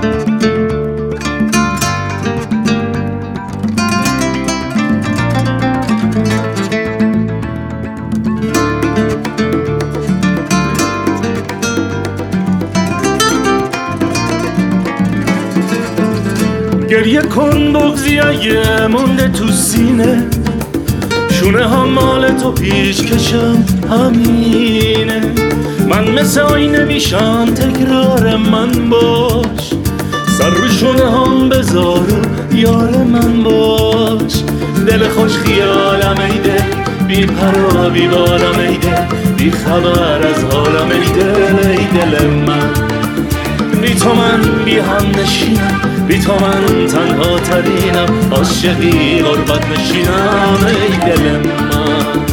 گریه کن بغضی اگه مونده تو سینه، شونه هم مال تو پیش کشم همینه. من مثل آینه میشم تکرار من باش، سر رو شونه هم بذار و یار من باش. دل خوش خیالم ایده، بی پروا بی بالم ایده، بی خبر از حالم ایده. ای دل من بی تو من بی هم نشینم، بی تو من تنها ترینم، عاشقی غربت نشینم. ای دل من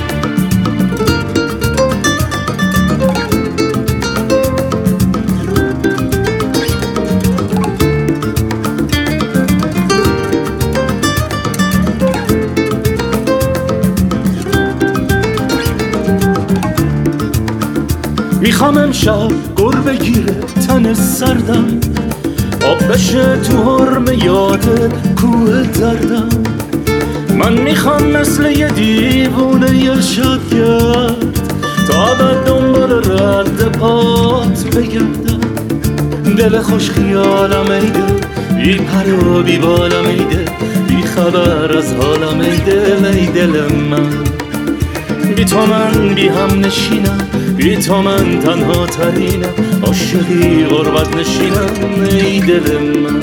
میخوام امشب گر بگیره تن سردم، آب بشه تو حرم یادت کوه دردم. من میخوام مثل یه دیوونه یرشد کرد، تا ابد دنبال رد پات بگردم. دل خوش خیالم ایده، بی پر و بی بالم ایده، بی خبر از حالم ایده. ای دل من بی تو من بی هم نشینم، بی تو من تنها ترینم، عاشقی غربت نشینم. ای دل من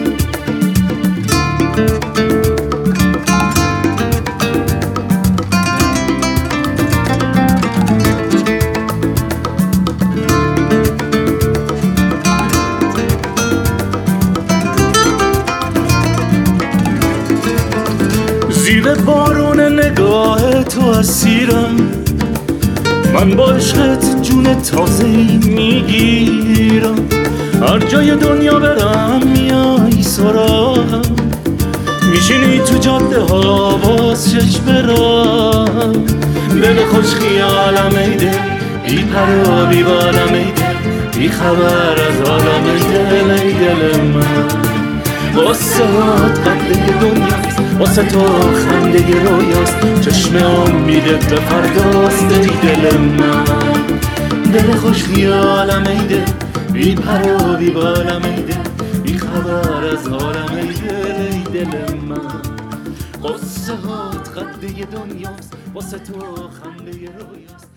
زیر بارون نگاه تو اسیرم، من با عشقت جون تازه‌ای میگیرم. هر جای دنیا برم میای سراغم، میشینی تو جاده ها باز چشم راهم. دل خوش خیالم ایده، بی پر و بی بالم ایده، بی خبر از حالم ایده. ای دل من واسه هات قده دنیاست، واسه تو خنده رویاست، چشم امیدت به فرداست. ای دل من دل خوش خیالم ایده، بی پر و بی بالم ایده، بی خبر از حالم ایده. ای دل من واسه هات قده دنیاست، واسه تو خنده رویاست.